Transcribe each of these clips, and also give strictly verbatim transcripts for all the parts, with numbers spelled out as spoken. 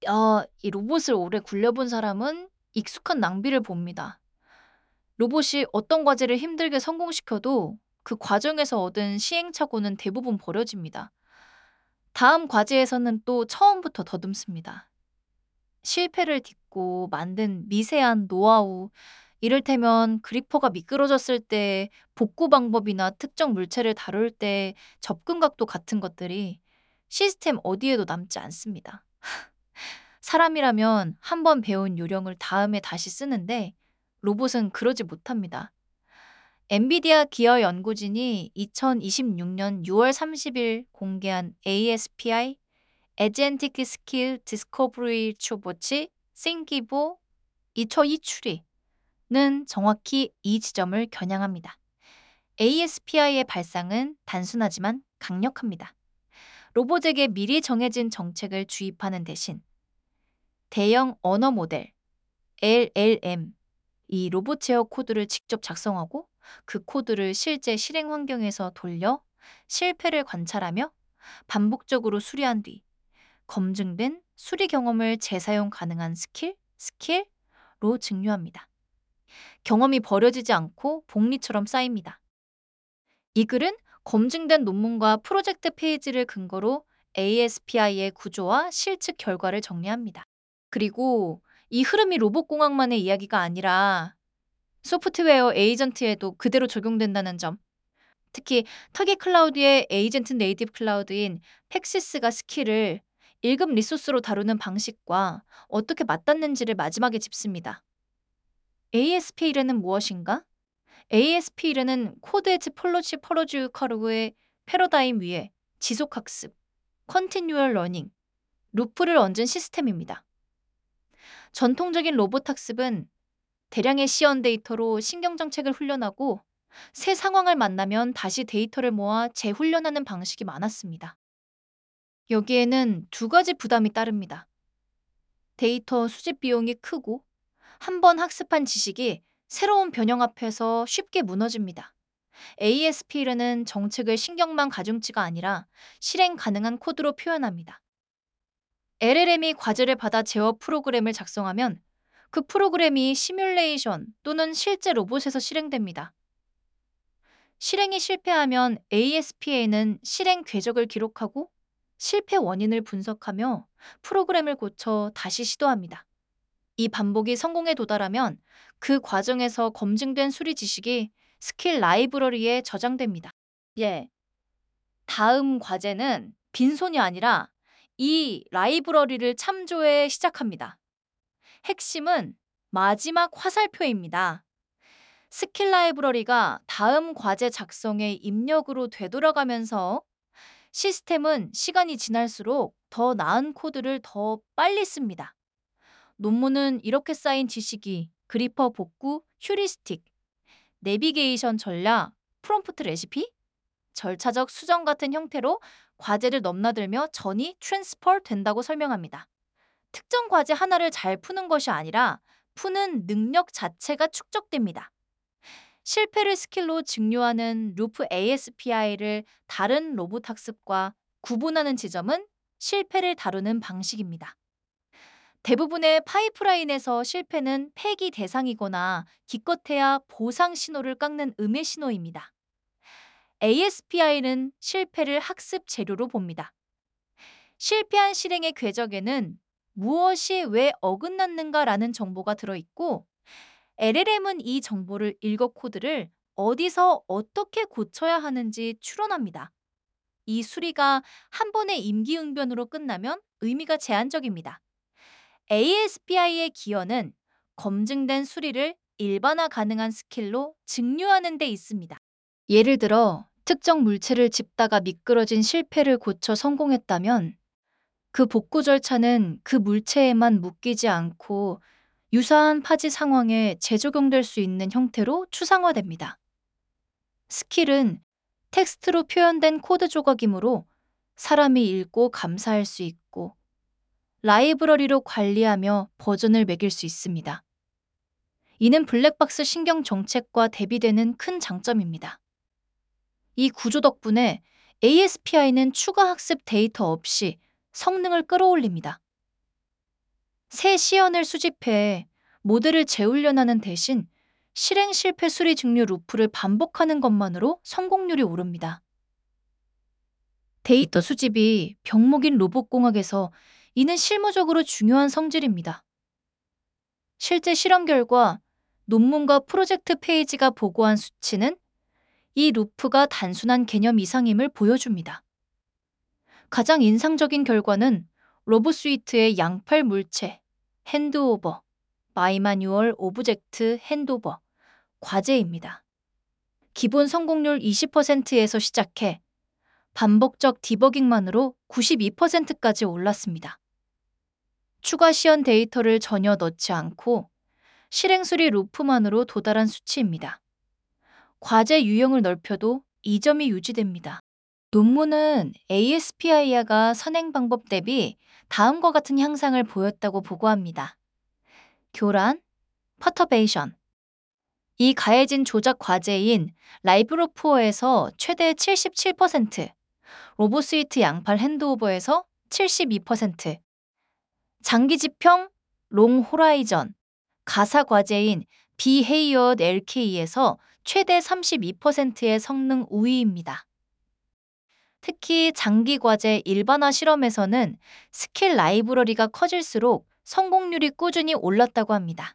어, 이 로봇을 오래 굴려본 사람은 익숙한 낭비를 봅니다. 로봇이 어떤 과제를 힘들게 성공시켜도 그 과정에서 얻은 시행착오는 대부분 버려집니다. 다음 과제에서는 또 처음부터 더듬습니다. 실패를 딛고 만든 미세한 노하우, 이를테면 그리퍼가 미끄러졌을 때 복구 방법이나 특정 물체를 다룰 때 접근 각도 같은 것들이 시스템 어디에도 남지 않습니다. 사람이라면 한 번 배운 요령을 다음에 다시 쓰는데 로봇은 그러지 못합니다. 엔비디아 기어 연구진이 이천이십육 년 유월 삼십일 공개한 에이에스피아이 Agentic Skill Discovery Chatbot 싱기보 이천이 추리는 정확히 이 지점을 겨냥합니다. 에이에스피아이의 발상은 단순하지만 강력합니다. 로봇에게 미리 정해진 정책을 주입하는 대신 대형 언어 모델 엘엘엠, 이 로봇 제어 코드를 직접 작성하고 그 코드를 실제 실행 환경에서 돌려 실패를 관찰하며 반복적으로 수리한 뒤 검증된 수리 경험을 재사용 가능한 스킬, 스킬로 증류합니다. 경험이 버려지지 않고 복리처럼 쌓입니다. 이 글은 검증된 논문과 프로젝트 페이지를 근거로 에이에스피아이의 구조와 실측 결과를 정리합니다. 그리고 이 흐름이 로봇공학만의 이야기가 아니라 소프트웨어 에이전트에도 그대로 적용된다는 점. 특히 터기 클라우드의 에이전트 네이티브 클라우드인 팩시스가 스킬을 일 급 리소스로 다루는 방식과 어떻게 맞닿는지를 마지막에 짚습니다. 에이에스피는 무엇인가? 에이에스피는 코드 엣지 폴로시 퍼로즈 커브의 패러다임 위에 지속학습, 컨티뉴얼 러닝, 루프를 얹은 시스템입니다. 전통적인 로봇 학습은 대량의 시연 데이터로 신경정책을 훈련하고 새 상황을 만나면 다시 데이터를 모아 재훈련하는 방식이 많았습니다. 여기에는 두 가지 부담이 따릅니다. 데이터 수집 비용이 크고 한 번 학습한 지식이 새로운 변형 앞에서 쉽게 무너집니다. 에이에스피는 정책을 신경만 가중치가 아니라 실행 가능한 코드로 표현합니다. 엘엘엠이 과제를 받아 제어 프로그램을 작성하면 그 프로그램이 시뮬레이션 또는 실제 로봇에서 실행됩니다. 실행이 실패하면 에이에스피는 실행 궤적을 기록하고 실패 원인을 분석하며 프로그램을 고쳐 다시 시도합니다. 이 반복이 성공에 도달하면 그 과정에서 검증된 수리 지식이 스킬 라이브러리에 저장됩니다. 예, 다음 과제는 빈손이 아니라 이 라이브러리를 참조해 시작합니다. 핵심은 마지막 화살표입니다. 스킬 라이브러리가 다음 과제 작성의 입력으로 되돌아가면서 시스템은 시간이 지날수록 더 나은 코드를 더 빨리 씁니다. 논문은 이렇게 쌓인 지식이 그리퍼 복구, 휴리스틱, 내비게이션 전략, 프롬프트 레시피, 절차적 수정 같은 형태로 과제를 넘나들며 전이 트랜스퍼 된다고 설명합니다. 특정 과제 하나를 잘 푸는 것이 아니라 푸는 능력 자체가 축적됩니다. 실패를 스킬로 증류하는 루프 에이에스피아이를 다른 로봇 학습과 구분하는 지점은 실패를 다루는 방식입니다. 대부분의 파이프라인에서 실패는 폐기 대상이거나 기껏해야 보상 신호를 깎는 음해 신호입니다. 에이에스피아이는 실패를 학습 재료로 봅니다. 실패한 실행의 궤적에는 무엇이 왜 어긋났는가라는 정보가 들어있고 엘엘엠은 이 정보를 읽어 코드를 어디서 어떻게 고쳐야 하는지 추론합니다. 이 수리가 한 번의 임기응변으로 끝나면 의미가 제한적입니다. 에이에스피아이의 기여는 검증된 수리를 일반화 가능한 스킬로 증류하는 데 있습니다. 예를 들어 특정 물체를 짚다가 미끄러진 실패를 고쳐 성공했다면 그 복구 절차는 그 물체에만 묶이지 않고 유사한 파지 상황에 재적용될 수 있는 형태로 추상화됩니다. 스킬은 텍스트로 표현된 코드 조각이므로 사람이 읽고 감사할 수 있고 라이브러리로 관리하며 버전을 매길 수 있습니다. 이는 블랙박스 신경 정책과 대비되는 큰 장점입니다. 이 구조 덕분에 에이에스피아이는 추가 학습 데이터 없이 성능을 끌어올립니다. 새 시연을 수집해 모델을 재훈련하는 대신 실행 실패 수리 증류 루프를 반복하는 것만으로 성공률이 오릅니다. 데이터 수집이 병목인 로봇공학에서 이는 실무적으로 중요한 성질입니다. 실제 실험 결과 논문과 프로젝트 페이지가 보고한 수치는 이 루프가 단순한 개념 이상임을 보여줍니다. 가장 인상적인 결과는 로봇 스위트의 양팔 물체, 핸드오버, 마이마뉴얼 오브젝트 핸드오버, 과제입니다. 기본 성공률 이십 퍼센트에서 시작해 반복적 디버깅만으로 구십이 퍼센트까지 올랐습니다. 추가 시연 데이터를 전혀 넣지 않고 실행 수리 루프만으로 도달한 수치입니다. 과제 유형을 넓혀도 이 점이 유지됩니다. 논문은 에이에스피아이가 선행 방법 대비 다음과 같은 향상을 보였다고 보고합니다. 교란, 퍼터베이션. 이 가해진 조작 과제인 라이브로프어에서 최대 칠십칠 퍼센트, 로보스위트 양팔 핸드오버에서 칠십이 퍼센트, 장기 지평, 롱 호라이전, 가사 과제인 비헤이어 엘케이에서 최대 삼십이 퍼센트의 성능 우위입니다. 특히 장기 과제 일반화 실험에서는 스킬 라이브러리가 커질수록 성공률이 꾸준히 올랐다고 합니다.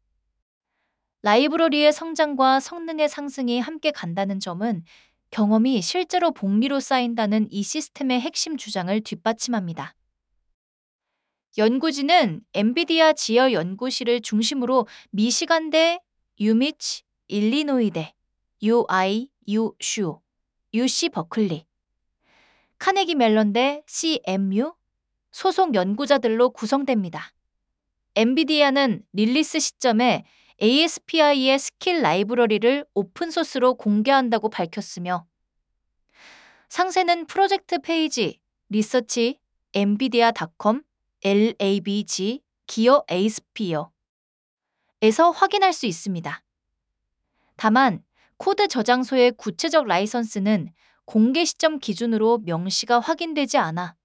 라이브러리의 성장과 성능의 상승이 함께 간다는 점은 경험이 실제로 복리로 쌓인다는 이 시스템의 핵심 주장을 뒷받침합니다. 연구진은 엔비디아 지어 연구실을 중심으로 미시간대, 유미치, 일리노이대, 유아이, 유슈, 유씨 버클리, 카네기 멜론대 씨엠유 소속 연구자들로 구성됩니다. 엔비디아는 릴리스 시점에 에이에스피아이의 스킬 라이브러리를 오픈소스로 공개한다고 밝혔으며 상세는 프로젝트 페이지 리서치 엔비디아 닷컴 랩 기어 에이스피어에서 확인할 수 있습니다. 다만 코드 저장소의 구체적 라이선스는 공개 시점 기준으로 명시가 확인되지 않아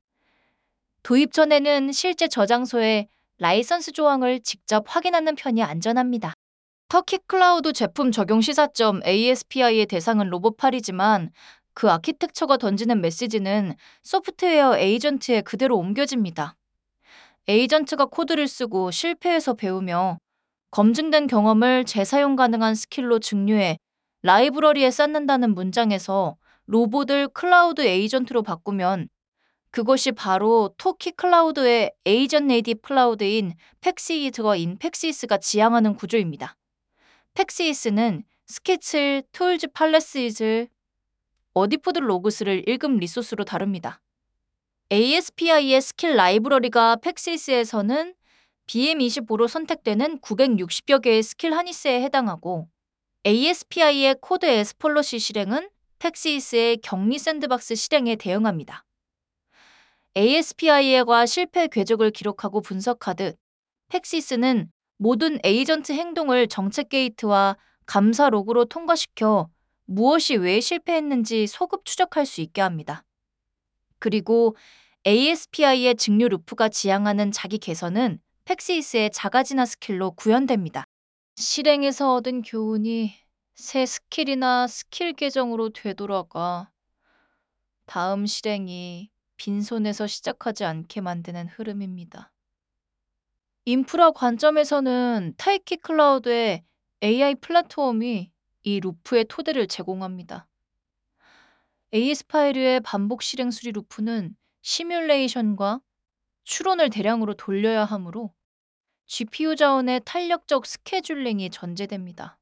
도입 전에는 실제 저장소의 라이선스 조항을 직접 확인하는 편이 안전합니다. 터키 클라우드 제품 적용 시사점 에이에스피아이의 대상은 로봇팔이지만 그 아키텍처가 던지는 메시지는 소프트웨어 에이전트에 그대로 옮겨집니다. 에이전트가 코드를 쓰고 실패해서 배우며 검증된 경험을 재사용 가능한 스킬로 증류해 라이브러리에 쌓는다는 문장에서 로봇을 클라우드 에이전트로 바꾸면 그것이 바로 토키 클라우드의 에이전 네이티브 클라우드인 팩시이트인 팩시스가 지향하는 구조입니다. 팩시스는 스케칠, 툴즈, 팔레시즈, 어디푸드 로그스를 일 급 리소스로 다룹니다. 에이에스피아이의 스킬 라이브러리가 팩시스에서는 비엠 이십오로 선택되는 구백육십여 개의 스킬 하니스에 해당하고 에이에스피아이의 코드 에스플롯시 실행은 팩시스의 격리 샌드박스 실행에 대응합니다. 에이에스피아이과 실패 궤적을 기록하고 분석하듯 팩시스는 모든 에이전트 행동을 정책 게이트와 감사 로그로 통과시켜 무엇이 왜 실패했는지 소급 추적할 수 있게 합니다. 그리고 에이에스피아이의 증류 루프가 지향하는 자기 개선은 팩시스의 자가진화 스킬로 구현됩니다. 실행에서 얻은 교훈이 새 스킬이나 스킬 계정으로 되돌아가 다음 실행이 빈손에서 시작하지 않게 만드는 흐름입니다. 인프라 관점에서는 타이키 클라우드의 에이아이 플랫폼이 이 루프의 토대를 제공합니다. 에이에스피아이의 반복 실행 수리 루프는 시뮬레이션과 추론을 대량으로 돌려야 하므로 지피유 자원의 탄력적 스케줄링이 전제됩니다.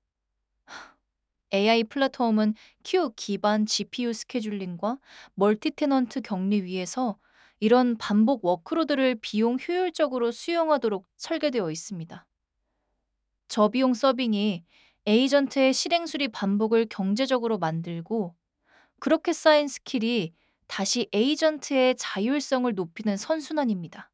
에이아이 플랫폼은 Q 기반 지피유 스케줄링과 멀티 테넌트 격리 위에서 이런 반복 워크로드를 비용 효율적으로 수용하도록 설계되어 있습니다. 저비용 서빙이 에이전트의 실행 수리 반복을 경제적으로 만들고 그렇게 쌓인 스킬이 다시 에이전트의 자율성을 높이는 선순환입니다.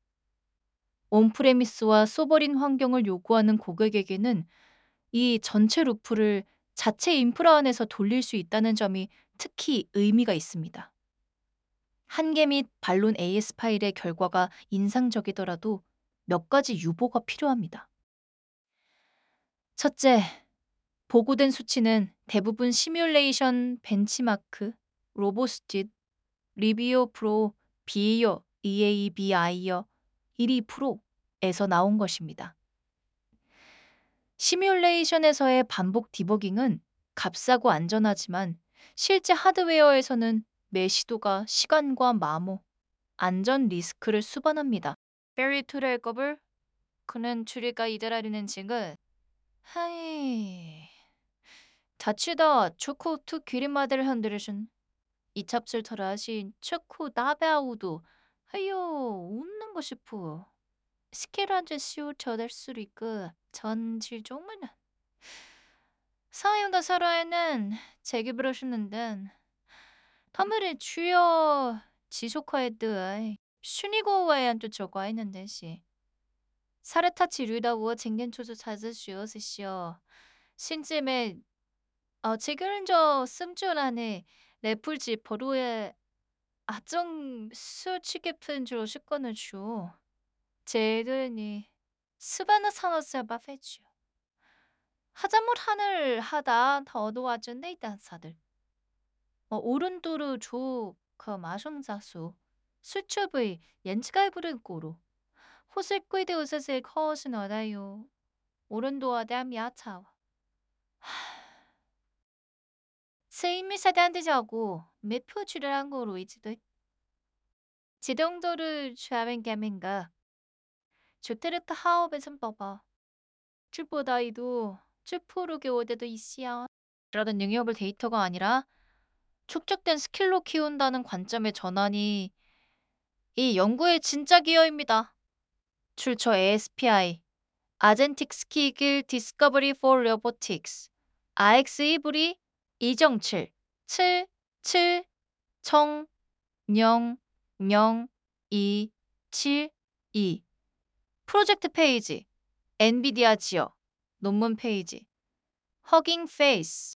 온프레미스와 소버린 환경을 요구하는 고객에게는 이 전체 루프를 자체 인프라 안에서 돌릴 수 있다는 점이 특히 의미가 있습니다. 한계 및 반론 에이에스 파일의 결과가 인상적이더라도 몇 가지 유보가 필요합니다. 첫째, 보고된 수치는 대부분 시뮬레이션 벤치마크, 로보스짓, 리비오 프로, 비이어, 이에이비아이어 일이 프로에서 나온 것입니다. 시뮬레이션에서의 반복 디버깅은 값싸고 안전하지만 실제 하드웨어에서는 매시도가 시간과 마모, 안전 리스크를 수반합니다. 베리투의 겁을 그는 추리가 이들하리는 지금 하이 다치다 초코 투 기린마들 흔들으신 이찹슬 터라신 초코 나베아우도 하요 웃는 거 싶어 스케란제 시우 저될 수리 그 전질 종만 사용다 살아에는 제기부를 쓰는데 터물이 주요 지속화에드 슈니고와에 안쪽 저거 있는데 시 사르타치 류다워 쟁겐초조 찾으시오 신쯤에 어 지금 저 씀준 안에 레풀지 버로에 아정 수치 깊은 줄 식권을 주 제들니 스바나 산업사 바페주 하자물 하늘 하다 더도 와준 네이단사들 어 오른도르 조그 마성자수 수첩의 연치가이 부른 꼬로 호슬꾸이드 우스슬 커스 너다요 오른도와 대함 야차와 스임미 사단드자고 매표 출연한 거로 이지도 지동도를 좌변 개민가 주테르트 하업에선 봐봐 쭈보다이도 쭈포르게 오데도 있시야 그러던 능력을 데이터가 아니라 축적된 스킬로 키운다는 관점의 전환이 이 연구의 진짜 기여입니다. 출처 에에스피아이 아젠틱 스키길 디스커버리 for robotics 아엑스이 불이 이정칠 칠 칠 청 영 영 이 칠 이 프로젝트 페이지 엔비디아 지역 논문 페이지 허깅 페이스